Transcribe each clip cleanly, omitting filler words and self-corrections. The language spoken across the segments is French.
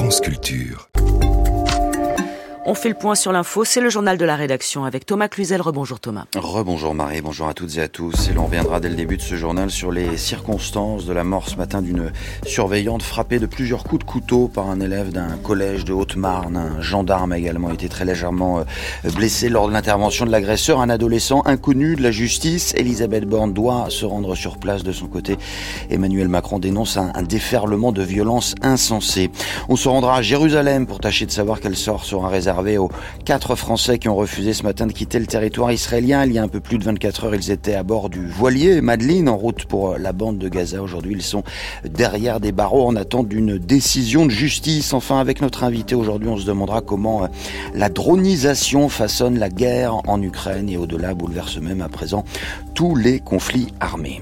France Culture. On fait le point sur l'info, c'est le journal de la rédaction avec Thomas Cluzel. Rebonjour Thomas. Rebonjour Marie, bonjour à toutes et à tous. Et l'on reviendra dès le début de ce journal sur les circonstances de la mort ce matin d'une surveillante frappée de plusieurs coups de couteau par un élève d'un collège de Haute-Marne. Un gendarme a également été très légèrement blessé lors de l'intervention de l'agresseur, un adolescent inconnu de la justice. Elisabeth Borne doit se rendre sur place. De son côté, Emmanuel Macron dénonce un déferlement de violence insensé. On se rendra à Jérusalem pour tâcher de savoir quel sort sera réservé aux 4 Français qui ont refusé ce matin de quitter le territoire israélien. Il y a un peu plus de 24 heures, ils étaient à bord du voilier Madeleine en route pour la bande de Gaza. Aujourd'hui, ils sont derrière des barreaux en attente d'une décision de justice. Enfin, avec notre invité aujourd'hui, on se demandera comment la dronisation façonne la guerre en Ukraine et au-delà bouleverse même à présent tous les conflits armés.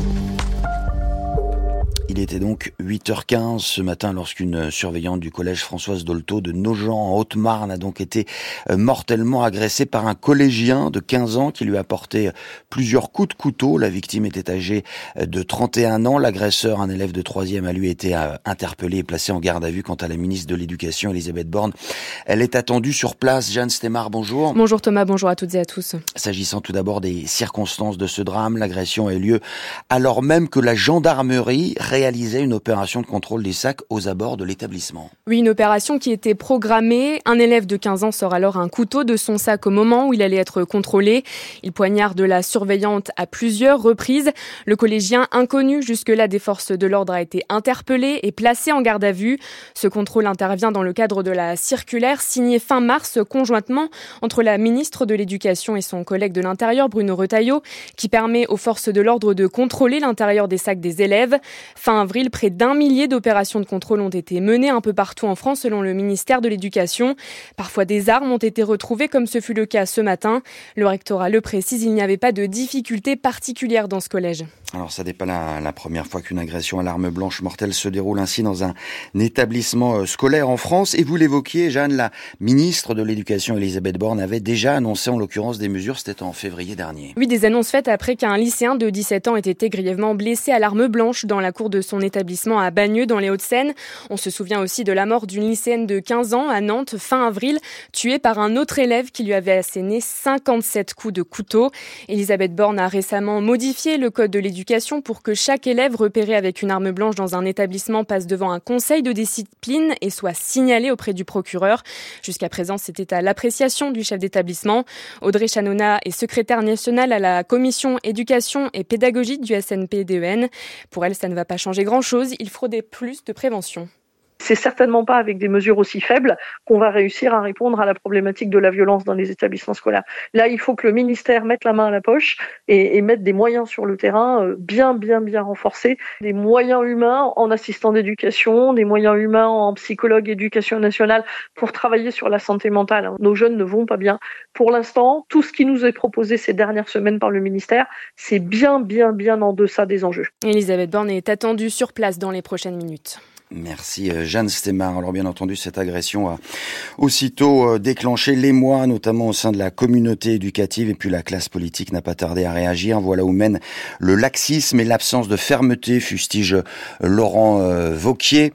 Il était donc 8h15 ce matin lorsqu'une surveillante du collège Françoise Dolto de Nogent en Haute-Marne a donc été mortellement agressée par un collégien de 15 ans qui lui a porté plusieurs coups de couteau. La victime était âgée de 31 ans. L'agresseur, un élève de 3e, a lui été interpellé et placé en garde à vue. Quant à la ministre de l'Éducation, Elisabeth Borne, elle est attendue sur place. Jeanne Stémar, bonjour. Bonjour Thomas, bonjour à toutes et à tous. S'agissant tout d'abord des circonstances de ce drame, l'agression a eu lieu alors même que la gendarmerie réalisait une opération de contrôle des sacs aux abords de l'établissement. Oui, une opération qui était programmée. Un élève de 15 ans sort alors un couteau de son sac au moment où il allait être contrôlé. Il poignarde la surveillante à plusieurs reprises. Le collégien, inconnu jusque-là des forces de l'ordre, a été interpellé et placé en garde à vue. Ce contrôle intervient dans le cadre de la circulaire signée fin mars conjointement entre la ministre de l'Éducation et son collègue de l'Intérieur, Bruno Retailleau, qui permet aux forces de l'ordre de contrôler l'intérieur des sacs des élèves. Fin avril, près d'1 millier d'opérations de contrôle ont été menées un peu partout en France selon le ministère de l'Éducation. Parfois des armes ont été retrouvées comme ce fut le cas ce matin. Le rectorat le précise, il n'y avait pas de difficultés particulières dans ce collège. Alors ça n'est pas la première fois qu'une agression à l'arme blanche mortelle se déroule ainsi dans un établissement scolaire en France. Et vous l'évoquiez, Jeanne, la ministre de l'Éducation, Elisabeth Borne, avait déjà annoncé en l'occurrence des mesures, c'était en février dernier. Oui, des annonces faites après qu'un lycéen de 17 ans ait été grièvement blessé à l'arme blanche dans la cour de son établissement à Bagneux dans les Hauts-de-Seine. On se souvient aussi de la mort d'une lycéenne de 15 ans à Nantes fin avril, tuée par un autre élève qui lui avait asséné 57 coups de couteau. Elisabeth Borne a récemment modifié le code de l'éducation pour que chaque élève repéré avec une arme blanche dans un établissement passe devant un conseil de discipline et soit signalé auprès du procureur. Jusqu'à présent, c'était à l'appréciation du chef d'établissement. Audrey Chanona est secrétaire nationale à la commission éducation et pédagogie du SNPDEN. Pour elle, ça ne va pas changer grand-chose. Il faudrait plus de prévention. C'est certainement pas avec des mesures aussi faibles qu'on va réussir à répondre à la problématique de la violence dans les établissements scolaires. Là, il faut que le ministère mette la main à la poche et mette des moyens sur le terrain bien renforcés, des moyens humains en assistant d'éducation, des moyens humains en psychologue éducation nationale pour travailler sur la santé mentale. Nos jeunes ne vont pas bien. Pour l'instant, tout ce qui nous est proposé ces dernières semaines par le ministère, c'est bien en deçà des enjeux. Elisabeth Borne est attendue sur place dans les prochaines minutes. Merci Jeanne Stémar. Alors bien entendu, cette agression a aussitôt déclenché l'émoi, notamment au sein de la communauté éducative, et puis la classe politique n'a pas tardé à réagir. Voilà où mène le laxisme et l'absence de fermeté, fustige Laurent Wauquiez,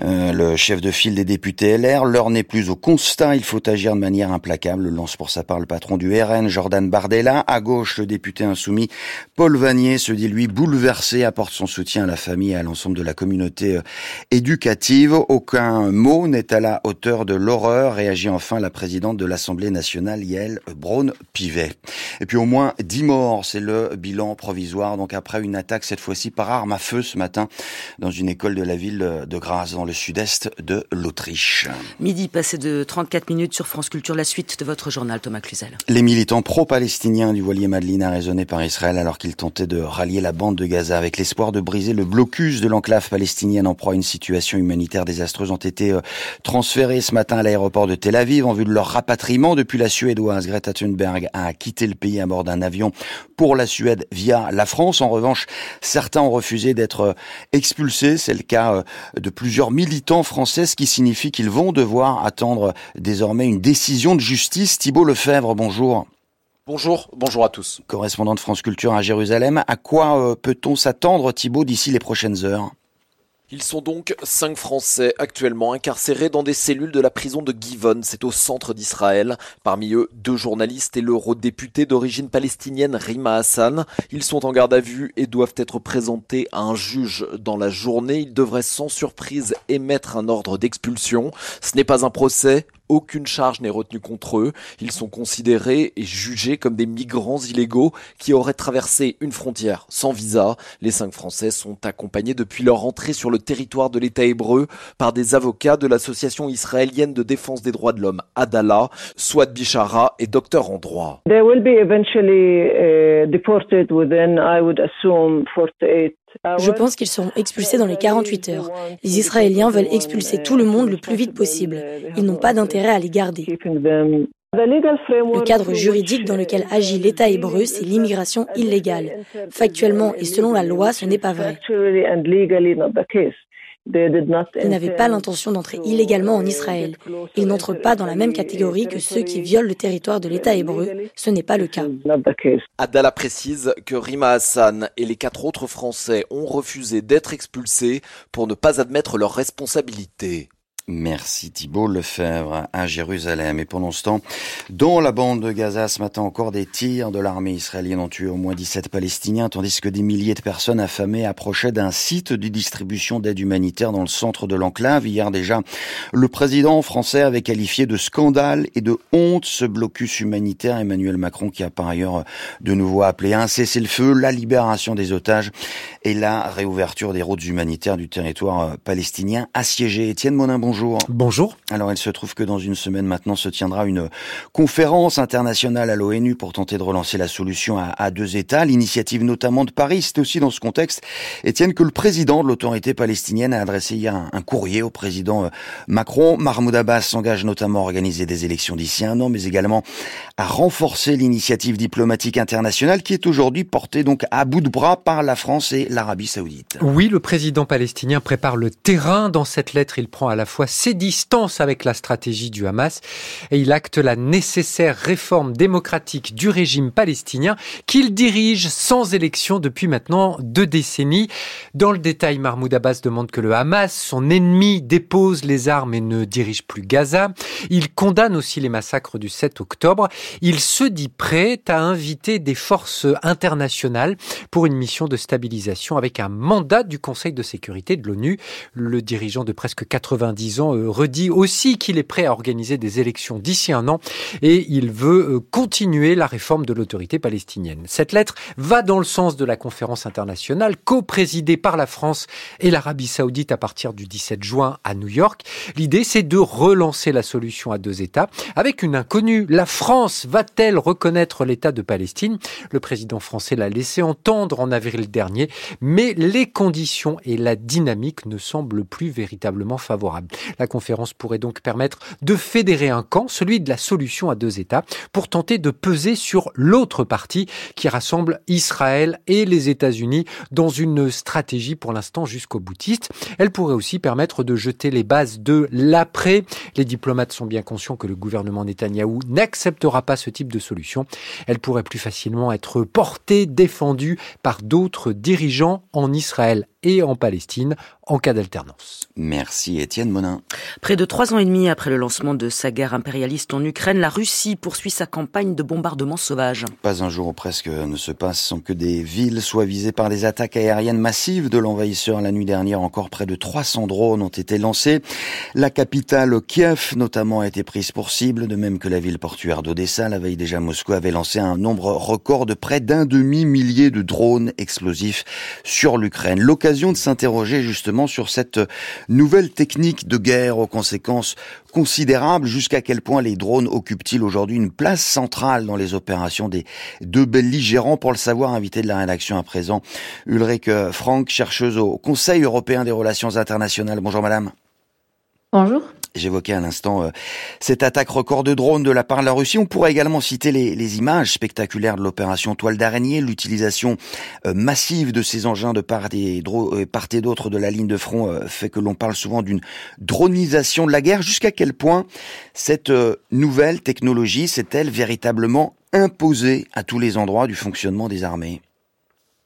le chef de file des députés LR. L'heure n'est plus au constat, il faut agir de manière implacable, lance pour sa part le patron du RN, Jordan Bardella. À gauche, le député insoumis Paul Vannier se dit lui bouleversé, apporte son soutien à la famille et à l'ensemble de la communauté éducative. Aucun mot n'est à la hauteur de l'horreur, réagit enfin la présidente de l'Assemblée nationale, Yaël Braun-Pivet. Et puis au moins 10 morts, c'est le bilan provisoire, donc après une attaque cette fois-ci par arme à feu ce matin dans une école de la ville de Graz, dans le sud-est de l'Autriche. Midi passé de 34 minutes sur France Culture, la suite de votre journal, Thomas Cluzel. Les militants pro-palestiniens du voilier Madeleine arraisonnés par Israël alors qu'ils tentaient de rallier la bande de Gaza avec l'espoir de briser le blocus de l'enclave palestinienne en proie à une situation humanitaire désastreuse ont été transférés ce matin à l'aéroport de Tel Aviv en vue de leur rapatriement. Depuis, la Suédoise Greta Thunberg a quitté le pays à bord d'un avion pour la Suède via la France. En revanche, certains ont refusé d'être expulsés. C'est le cas de plusieurs militants français, ce qui signifie qu'ils vont devoir attendre désormais une décision de justice. Thibault Lefebvre, bonjour. Bonjour à tous. Correspondant de France Culture à Jérusalem, à quoi peut-on s'attendre, Thibault, d'ici les prochaines heures ? Ils sont donc 5 Français actuellement incarcérés dans des cellules de la prison de Givon, c'est au centre d'Israël. Parmi eux, 2 journalistes et l'eurodéputé d'origine palestinienne Rima Hassan. Ils sont en garde à vue et doivent être présentés à un juge dans la journée. Ils devraient sans surprise émettre un ordre d'expulsion. Ce n'est pas un procès. Aucune charge n'est retenue contre eux. Ils sont considérés et jugés comme des migrants illégaux qui auraient traversé une frontière sans visa. Les 5 Français sont accompagnés depuis leur entrée sur le territoire de l'État hébreu par des avocats de l'association israélienne de défense des droits de l'homme Adala, Souad Bishara et docteur en droit. They will be eventually deported within, I would assume, 48. Je pense qu'ils seront expulsés dans les 48 heures. Les Israéliens veulent expulser tout le monde le plus vite possible. Ils n'ont pas d'intérêt à les garder. Le cadre juridique dans lequel agit l'État hébreu, c'est l'immigration illégale. Factuellement et selon la loi, ce n'est pas vrai. Ils n'avaient pas l'intention d'entrer illégalement en Israël. Ils n'entrent pas dans la même catégorie que ceux qui violent le territoire de l'État hébreu. Ce n'est pas le cas. Adala précise que Rima Hassan et les 4 autres Français ont refusé d'être expulsés pour ne pas admettre leurs responsabilités. Merci Thibault Lefebvre à Jérusalem. Et pendant ce temps, dans la bande de Gaza, ce matin encore, des tirs de l'armée israélienne ont tué au moins 17 Palestiniens, tandis que des milliers de personnes affamées approchaient d'un site de distribution d'aide humanitaire dans le centre de l'enclave. Hier déjà, le président français avait qualifié de scandale et de honte ce blocus humanitaire. Emmanuel Macron qui a par ailleurs de nouveau appelé à un cessez-le-feu, la libération des otages et la réouverture des routes humanitaires du territoire palestinien assiégé. Étienne Monin, bonjour. Bonjour. Alors, il se trouve que dans une semaine maintenant se tiendra une conférence internationale à l'ONU pour tenter de relancer la solution à 2 États. L'initiative notamment de Paris, c'est aussi dans ce contexte, Étienne, que le président de l'autorité palestinienne a adressé hier un courrier au président Macron. Mahmoud Abbas s'engage notamment à organiser des élections d'ici 1 an, mais également à renforcer l'initiative diplomatique internationale qui est aujourd'hui portée donc à bout de bras par la France et l'Arabie Saoudite. Oui, le président palestinien prépare le terrain. Dans cette lettre, il prend à la fois ses distances avec la stratégie du Hamas et il acte la nécessaire réforme démocratique du régime palestinien qu'il dirige sans élection depuis maintenant 2 décennies. Dans le détail, Mahmoud Abbas demande que le Hamas, son ennemi, dépose les armes et ne dirige plus Gaza. Il condamne aussi les massacres du 7 octobre. Il se dit prêt à inviter des forces internationales pour une mission de stabilisation avec un mandat du Conseil de sécurité de l'ONU. Le dirigeant de presque 90 ans redit aussi qu'il est prêt à organiser des élections d'ici 1 an et il veut continuer la réforme de l'autorité palestinienne. Cette lettre va dans le sens de la conférence internationale co-présidée par la France et l'Arabie Saoudite à partir du 17 juin à New York. L'idée, c'est de relancer la solution à 2 États avec une inconnue. La France va-t-elle reconnaître l'État de Palestine ? Le président français l'a laissé entendre en avril dernier, mais les conditions et la dynamique ne semblent plus véritablement favorables. La conférence pourrait donc permettre de fédérer un camp, celui de la solution à 2 États, pour tenter de peser sur l'autre partie qui rassemble Israël et les États-Unis dans une stratégie pour l'instant jusqu'au boutiste. Elle pourrait aussi permettre de jeter les bases de l'après. Les diplomates sont bien conscients que le gouvernement Netanyahou n'acceptera pas ce type de solution. Elle pourrait plus facilement être portée, défendue par d'autres dirigeants en Israël et en Palestine en cas d'alternance. Merci Étienne Monin. Près de 3 ans et demi après le lancement de sa guerre impérialiste en Ukraine, la Russie poursuit sa campagne de bombardement sauvage. Pas un jour ou presque ne se passe sans que des villes soient visées par des attaques aériennes massives de l'envahisseur. La nuit dernière, encore près de 300 drones ont été lancés. La capitale, Kiev, notamment, a été prise pour cible, de même que la ville portuaire d'Odessa. La veille déjà, Moscou avait lancé un nombre record de près d'1 demi-millier de drones explosifs sur l'Ukraine. L'occasion de s'interroger justement sur cette nouvelle technique de guerre aux conséquences considérables. Jusqu'à quel point les drones occupent-ils aujourd'hui une place centrale dans les opérations des 2 belligérants? Pour le savoir, invité de la rédaction à présent, Ulrich Frank, chercheuse au Conseil européen des relations internationales. Bonjour madame. Bonjour. J'évoquais à l'instant cette attaque record de drones de la part de la Russie. On pourrait également citer les images spectaculaires de l'opération Toile d'araignée, l'utilisation massive de ces engins de part et d'autre de la ligne de front fait que l'on parle souvent d'une dronisation de la guerre. Jusqu'à quel point cette nouvelle technologie s'est-elle véritablement imposée à tous les endroits du fonctionnement des armées ?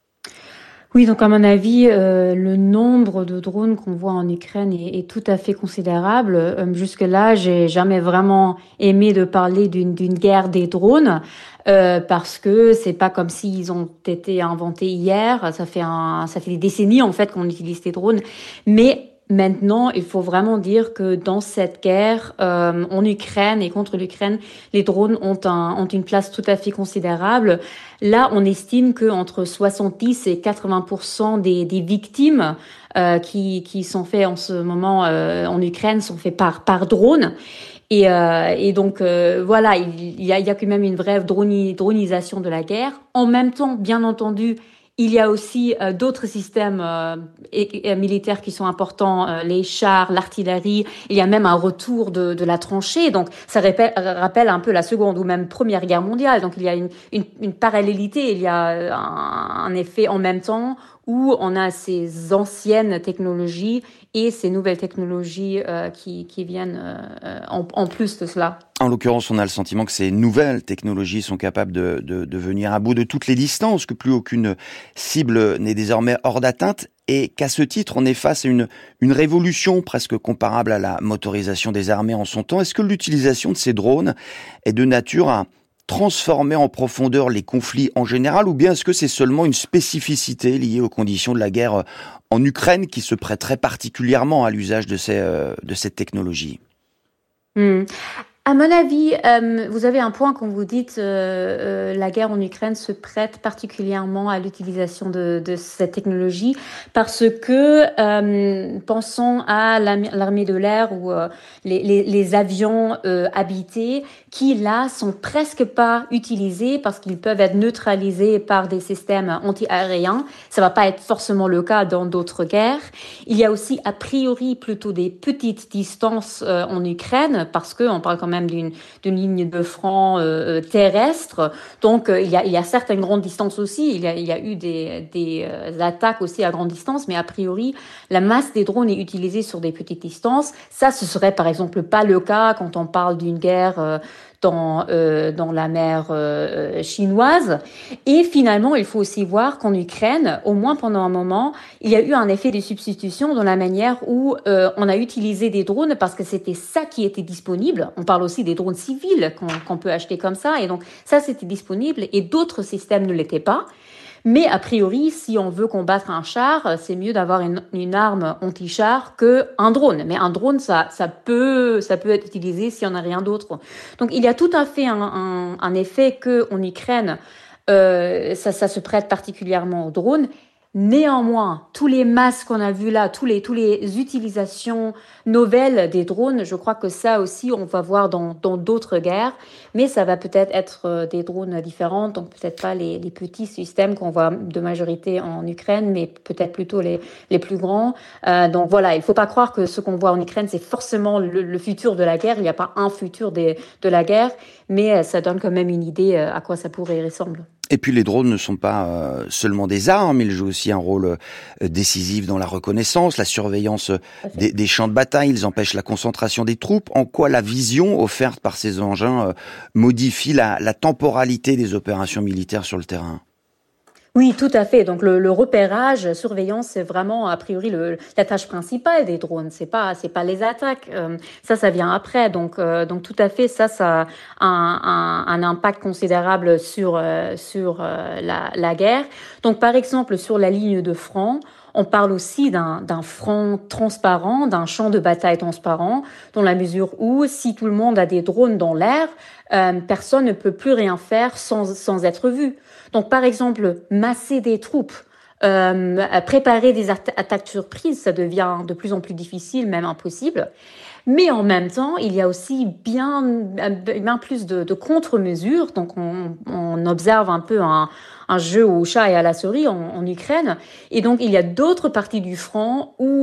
Oui, donc à mon avis, le nombre de drones qu'on voit en Ukraine est tout à fait considérable. Jusque-là, j'ai jamais vraiment aimé de parler d'une guerre des drones parce que c'est pas comme s'ils ont été inventés hier. Ça fait des décennies en fait qu'on utilise ces drones, mais maintenant, il faut vraiment dire que dans cette guerre en Ukraine et contre l'Ukraine, les drones ont une place tout à fait considérable. Là, on estime que entre 70 et 80% des victimes qui sont faites en ce moment en Ukraine sont faites par drone. Et donc voilà, il y a quand même une vraie dronisation de la guerre. En même temps, bien entendu, il y a aussi d'autres systèmes militaires qui sont importants, les chars, l'artillerie. Il y a même un retour de la tranchée. Donc, ça rappelle un peu la Seconde ou même Première Guerre mondiale. Donc, il y a une parallélité. Il y a un effet en même temps où on a ces anciennes technologies et ces nouvelles technologies qui viennent en plus de cela. En l'occurrence, on a le sentiment que ces nouvelles technologies sont capables de venir à bout de toutes les distances, que plus aucune cible n'est désormais hors d'atteinte, et qu'à ce titre, on est face à une révolution presque comparable à la motorisation des armées en son temps. Est-ce que l'utilisation de ces drones est de nature à transformer en profondeur les conflits en général, ou bien est-ce que c'est seulement une spécificité liée aux conditions de la guerre en Ukraine qui se prêterait particulièrement à l'usage de cette technologie ? À mon avis, vous avez un point quand vous dites la guerre en Ukraine se prête particulièrement à l'utilisation de cette technologie parce que pensons à l'armée de l'air ou les avions habités qui là sont presque pas utilisés parce qu'ils peuvent être neutralisés par des systèmes anti-aériens. Ça va pas être forcément le cas dans d'autres guerres. Il y a aussi a priori plutôt des petites distances en Ukraine parce que on parle quand même d'une ligne de front terrestre. Donc, il y a certaines grandes distances aussi. Il y a eu des attaques aussi à grande distance, mais a priori, la masse des drones est utilisée sur des petites distances. Ça, ce serait par exemple pas le cas quand on parle d'une guerre dans la mer chinoise. Et finalement, il faut aussi voir qu'en Ukraine, au moins pendant un moment, il y a eu un effet de substitution dans la manière où on a utilisé des drones parce que c'était ça qui était disponible. On parle aussi des drones civils qu'on peut acheter comme ça. Et donc, ça, c'était disponible et d'autres systèmes ne l'étaient pas. Mais a priori, si on veut combattre un char, c'est mieux d'avoir une arme anti-char qu'un drone. Mais un drone, ça peut être utilisé si on n'a rien d'autre. Donc, il y a tout à fait un effet qu'en Ukraine, ça se prête particulièrement aux drones. Néanmoins, tous les masses qu'on a vus là, tous les utilisations nouvelles des drones, je crois que ça aussi, on va voir dans d'autres guerres, mais ça va peut-être être des drones différents, donc peut-être pas les petits systèmes qu'on voit de majorité en Ukraine, mais peut-être plutôt les plus grands. Donc voilà, il faut pas croire que ce qu'on voit en Ukraine, c'est forcément le futur de la guerre. Il n'y a pas un futur de la guerre, mais ça donne quand même une idée à quoi ça pourrait ressembler. Et puis les drones ne sont pas seulement des armes, ils jouent aussi un rôle décisif dans la reconnaissance, la surveillance des champs de bataille, ils empêchent la concentration des troupes. En quoi la vision offerte par ces engins modifie la temporalité des opérations militaires sur le terrain ? Oui, tout à fait. Donc le repérage, surveillance, c'est vraiment a priori la tâche principale des drones. C'est pas les attaques. Ça vient après. Donc tout à fait, ça a un impact considérable sur la guerre. Donc par exemple sur la ligne de front, on parle aussi d'un front transparent, d'un champ de bataille transparent, dans la mesure où si tout le monde a des drones dans l'air, personne ne peut plus rien faire sans être vu. Donc, par exemple, masser des troupes, préparer des attaques surprises, ça devient de plus en plus difficile, même impossible. Mais en même temps, il y a aussi bien plus de contre-mesures. Donc, on observe un peu un jeu au chat et à la souris en Ukraine. Et donc, il y a d'autres parties du front où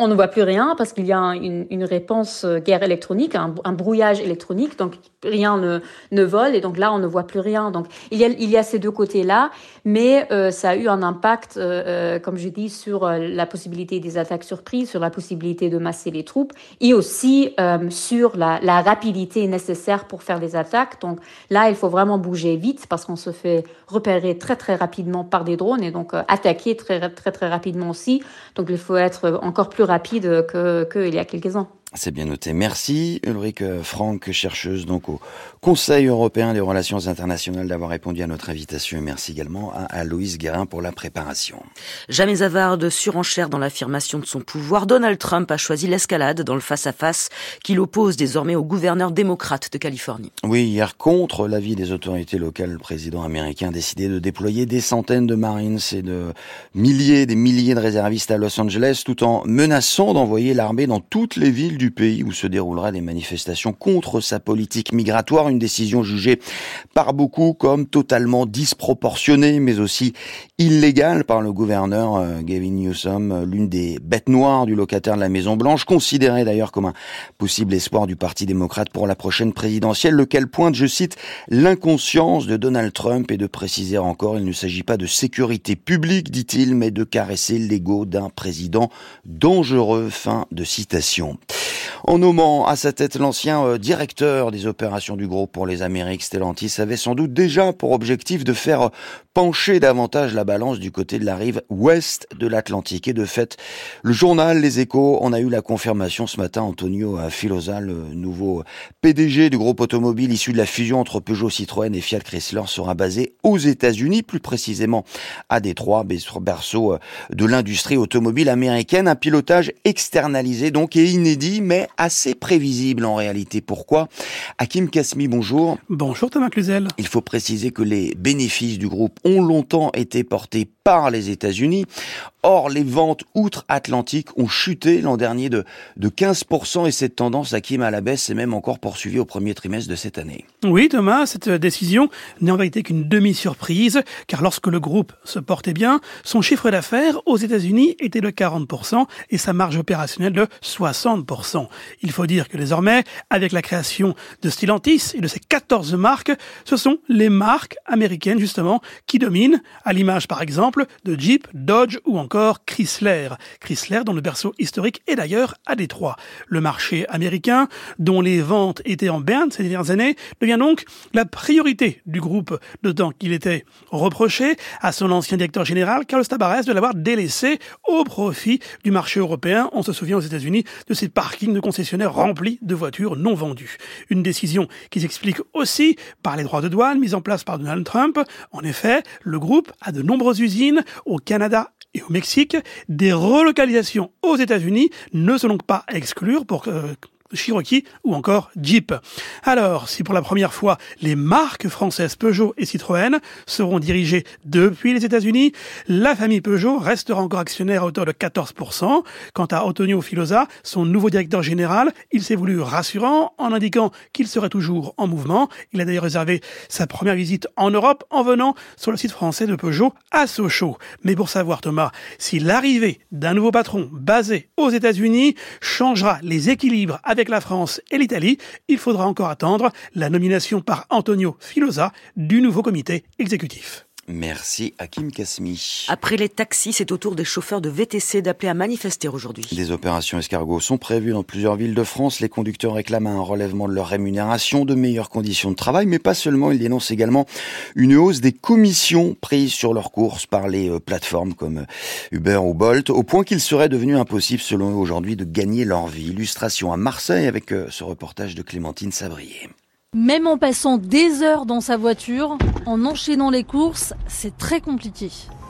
on ne voit plus rien parce qu'il y a une réponse guerre électronique, un brouillage électronique, donc rien ne vole et donc là on ne voit plus rien. Donc il y a ces deux côtés-là, mais ça a eu un impact, comme je dis, sur la possibilité des attaques surprises, sur la possibilité de masser les troupes et aussi sur la rapidité nécessaire pour faire des attaques. Donc là il faut vraiment bouger vite parce qu'on se fait repérer très très rapidement par des drones et donc attaquer très très très rapidement aussi. Donc il faut être encore plus rapide qu'il y a quelques ans. C'est bien noté. Merci Ulrike Frank, chercheuse donc au Conseil européen des relations internationales, d'avoir répondu à notre invitation. Et merci également à Aloïse Guérin pour la préparation. Jamais avare de surenchère dans l'affirmation de son pouvoir, Donald Trump a choisi l'escalade dans le face-à-face qui l'oppose désormais au gouverneur démocrate de Californie. Oui, hier, contre l'avis des autorités locales, le président américain a décidé de déployer des centaines de Marines et des milliers de réservistes à Los Angeles, tout en menaçant d'envoyer l'armée dans toutes les villes du pays où se dérouleraient des manifestations contre sa politique migratoire, une décision jugée par beaucoup comme totalement disproportionnée, mais aussi illégale par le gouverneur Gavin Newsom, l'une des bêtes noires du locataire de la Maison-Blanche, considéré d'ailleurs comme un possible espoir du Parti démocrate pour la prochaine présidentielle, lequel pointe, je cite, l'inconscience de Donald Trump et de préciser encore, il ne s'agit pas de sécurité publique, dit-il, mais de caresser l'ego d'un président dangereux, fin de citation. En nommant à sa tête l'ancien directeur des opérations du groupe pour les Amériques, Stellantis avait sans doute déjà pour objectif de faire pencher davantage la balance du côté de la rive ouest de l'Atlantique. Et de fait, le journal Les Échos en a eu la confirmation ce matin. Antonio Filosa, le nouveau PDG du groupe automobile issu de la fusion entre Peugeot, Citroën et Fiat Chrysler, sera basé aux États-Unis, plus précisément à Détroit, berceau de l'industrie automobile américaine. Un pilotage externalisé donc et inédit, mais assez prévisible en réalité. Pourquoi ? Hakim Kasmi, bonjour. Bonjour Thomas Cluzel. Il faut préciser que les bénéfices du groupe ont longtemps été portés par les États-Unis. Or, les ventes outre-Atlantique ont chuté l'an dernier de 15% et cette tendance, Hakim, à la baisse s'est même encore poursuivie au premier trimestre de cette année. Oui Thomas, cette décision n'est en vérité qu'une demi-surprise, car lorsque le groupe se portait bien, son chiffre d'affaires aux États-Unis était de 40% et sa marge opérationnelle de 60%. Il faut dire que désormais, avec la création de Stellantis et de ses 14 marques, ce sont les marques américaines justement qui dominent, à l'image par exemple de Jeep, Dodge ou encore Chrysler. Chrysler dont le berceau historique est d'ailleurs à Détroit. Le marché américain, dont les ventes étaient en berne ces dernières années, devient donc la priorité du groupe, d'autant qu'il était reproché à son ancien directeur général, Carlos Tavares, de l'avoir délaissé au profit du marché européen. On se souvient aux États-Unis de ces parkings de concessionnaires remplis de voitures non vendues. Une décision qui s'explique aussi par les droits de douane mis en place par Donald Trump. En effet, le groupe a de nombreuses usines au Canada et au Mexique. Des relocalisations aux États-Unis ne sont donc pas à exclure pour Cherokee ou encore Jeep. Alors, si pour la première fois, les marques françaises Peugeot et Citroën seront dirigées depuis les États-Unis, la famille Peugeot restera encore actionnaire à hauteur de 14%. Quant à Antonio Filosa, son nouveau directeur général, il s'est voulu rassurant en indiquant qu'il serait toujours en mouvement. Il a d'ailleurs réservé sa première visite en Europe en venant sur le site français de Peugeot à Sochaux. Mais pour savoir, Thomas, si l'arrivée d'un nouveau patron basé aux États-Unis changera les équilibres avec la France et l'Italie, il faudra encore attendre la nomination par Antonio Filosa du nouveau comité exécutif. Merci Hakim Kasmi. Après les taxis, c'est au tour des chauffeurs de VTC d'appeler à manifester aujourd'hui. Des opérations escargots sont prévues dans plusieurs villes de France. Les conducteurs réclament un relèvement de leur rémunération, de meilleures conditions de travail, mais pas seulement. Ils dénoncent également une hausse des commissions prises sur leurs courses par les plateformes comme Uber ou Bolt, au point qu'il serait devenu impossible selon eux aujourd'hui de gagner leur vie. Illustration à Marseille avec ce reportage de Clémentine Sabrier. Même en passant des heures dans sa voiture, en enchaînant les courses, c'est très compliqué.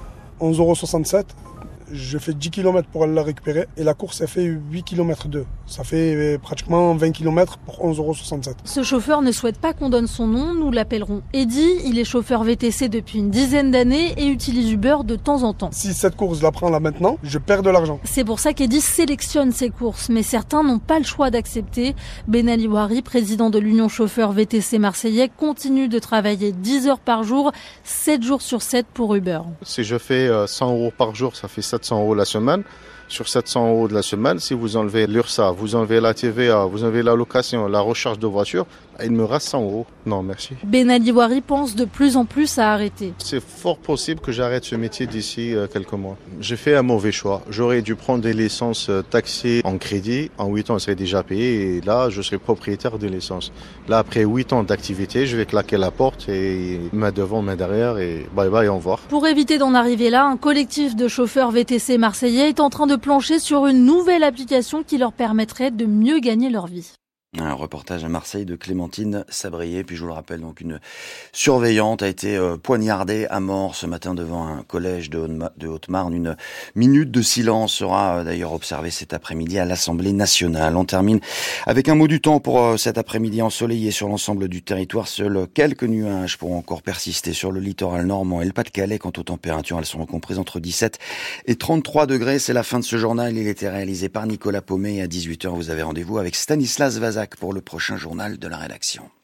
11,67 €. Je fais 10 km pour aller la récupérer et la course, elle fait 8 km 2. Ça fait pratiquement 20 km pour 11,67 €. Ce chauffeur ne souhaite pas qu'on donne son nom, nous l'appellerons Eddy. Il est chauffeur VTC depuis une dizaine d'années et utilise Uber de temps en temps. Si cette course, je la prends là maintenant, je perds de l'argent. C'est pour ça qu'Eddy sélectionne ses courses, mais certains n'ont pas le choix d'accepter. Ben Ali Ouari, président de l'Union chauffeur VTC marseillais, continue de travailler 10 heures par jour, 7 jours sur 7 pour Uber. Si je fais 100 € par jour, ça fait 700 € la semaine. Sur 700 € de la semaine, si vous enlevez l'URSSAF, vous enlevez la TVA, vous enlevez la location, la recharge de voiture, il me reste 100 €. Non, merci. Ben Ali Ouari pense de plus en plus à arrêter. C'est fort possible que j'arrête ce métier d'ici quelques mois. J'ai fait un mauvais choix. J'aurais dû prendre des licences taxées en crédit. En 8 ans, je serais déjà payé et là, je serais propriétaire de licence. Là, après 8 ans d'activité, je vais claquer la porte et main devant, main derrière et bye bye, au revoir. Pour éviter d'en arriver là, un collectif de chauffeurs VTC marseillais est en train de plancher sur une nouvelle application qui leur permettrait de mieux gagner leur vie. Un reportage à Marseille de Clémentine Sabrier. Puis je vous le rappelle, donc une surveillante a été poignardée à mort ce matin devant un collège de Haute-Marne. Une minute de silence sera d'ailleurs observée cet après-midi à l'Assemblée nationale. On termine avec un mot du temps pour cet après-midi ensoleillé sur l'ensemble du territoire. Seuls quelques nuages pourront encore persister sur le littoral normand et le Pas-de-Calais. Quant aux températures, elles seront comprises entre 17 et 33 degrés. C'est la fin de ce journal. Il était réalisé par Nicolas Paumet et à 18h, vous avez rendez-vous avec Stanislas Vazak pour le prochain journal de la rédaction.